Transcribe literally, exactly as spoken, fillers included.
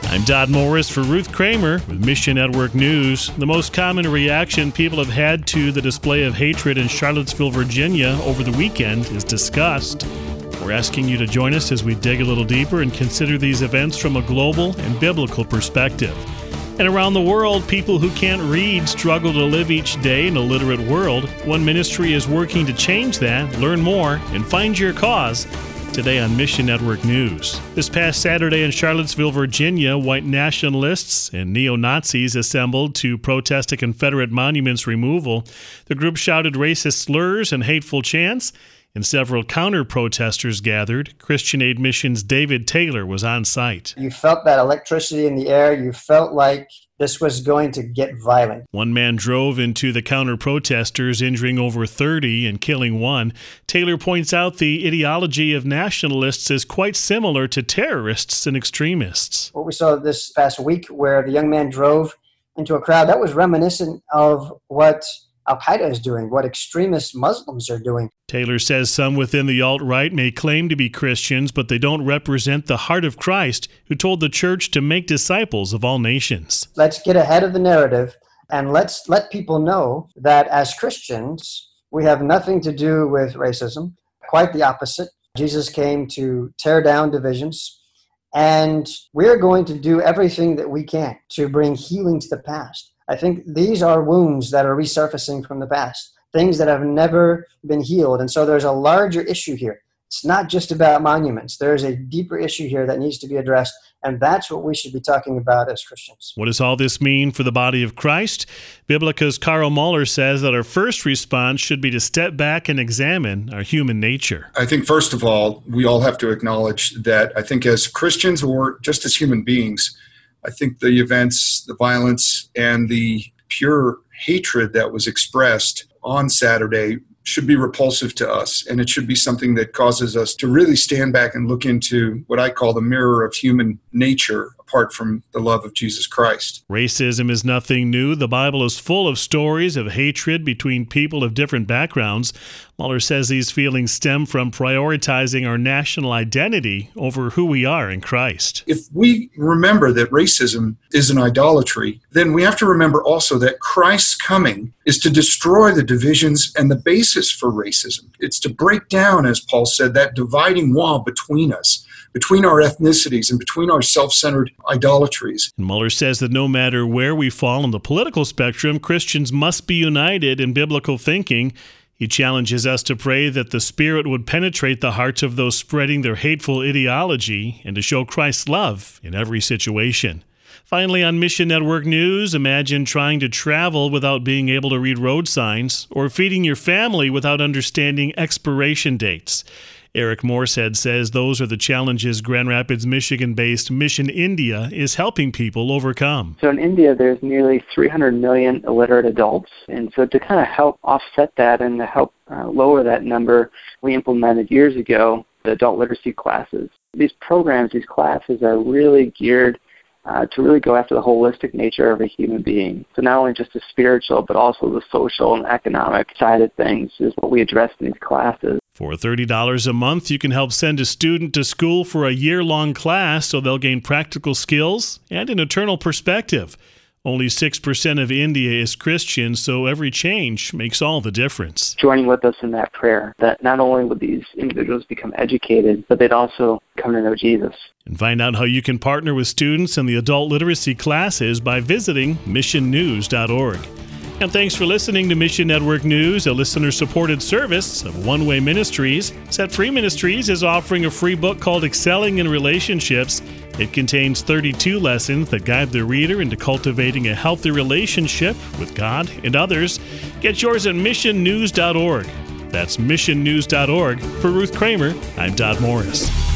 I'm Dodd Morris for Ruth Kramer with Mission Network News. The most common reaction people have had to the display of hatred in Charlottesville, Virginia over the weekend is disgust. We're asking you to join us as we dig a little deeper and consider these events from a global and biblical perspective. And around the world, people who can't read struggle to live each day in a literate world. One ministry is working to change that. Learn more and find your cause today on Mission Network News. This past Saturday in Charlottesville, Virginia, white nationalists and neo-Nazis assembled to protest a Confederate monument's removal. The group shouted racist slurs and hateful chants, and several counter-protesters gathered. Christian Aid Mission's David Taylor was on site. You felt that electricity in the air. You felt like this was going to get violent. One man drove into the counter-protesters, injuring over thirty and killing one. Taylor points out the ideology of nationalists is quite similar to terrorists and extremists. What we saw this past week where the young man drove into a crowd, that was reminiscent of what Al-Qaeda is doing, what extremist Muslims are doing. Taylor says some within the alt-right may claim to be Christians, but they don't represent the heart of Christ, who told the church to make disciples of all nations. Let's get ahead of the narrative, and let's let people know that as Christians, we have nothing to do with racism. Quite the opposite. Jesus came to tear down divisions, and we're going to do everything that we can to bring healing to the past. I think these are wounds that are resurfacing from the past, things that have never been healed. And so there's a larger issue here. It's not just about monuments. There's a deeper issue here that needs to be addressed, and that's what we should be talking about as Christians. What does all this mean for the body of Christ? Biblica's Carl Moeller says that our first response should be to step back and examine our human nature. I think, first of all, we all have to acknowledge that I think as Christians or just as human beings, I think the events, the violence, and the pure hatred that was expressed on Saturday should be repulsive to us, and it should be something that causes us to really stand back and look into what I call the mirror of human nature apart from the love of Jesus Christ. Racism is nothing new. The Bible is full of stories of hatred between people of different backgrounds. Mueller says these feelings stem from prioritizing our national identity over who we are in Christ. If we remember that racism is an idolatry, then we have to remember also that Christ's coming is to destroy the divisions and the basis for racism. It's to break down, as Paul said, that dividing wall between us, between our ethnicities and between our self-centered idolatries. And Mueller says that no matter where we fall on the political spectrum, Christians must be united in biblical thinking. He challenges us to pray that the Spirit would penetrate the hearts of those spreading their hateful ideology and to show Christ's love in every situation. Finally, on Mission Network News, imagine trying to travel without being able to read road signs or feeding your family without understanding expiration dates. Eric Morsehead says those are the challenges Grand Rapids, Michigan-based Mission India is helping people overcome. So in India, there's nearly three hundred million illiterate adults. And so to kind of help offset that and to help uh, lower that number, we implemented years ago the adult literacy classes. These programs, these classes are really geared Uh, to really go after the holistic nature of a human being. So not only just the spiritual, but also the social and economic side of things is what we address in these classes. For thirty dollars a month, you can help send a student to school for a year-long class so they'll gain practical skills and an eternal perspective. Only six percent of India is Christian, so every change makes all the difference. Joining with us in that prayer, that not only would these individuals become educated, but they'd also come to know Jesus. And find out how you can partner with students in the adult literacy classes by visiting mission news dot org. And thanks for listening to Mission Network News, a listener-supported service of One Way Ministries. Set Free Ministries is offering a free book called Excelling in Relationships. It contains thirty-two lessons that guide the reader into cultivating a healthy relationship with God and others. Get yours at mission news dot org. That's mission news dot org. For Ruth Kramer, I'm Dodd Morris.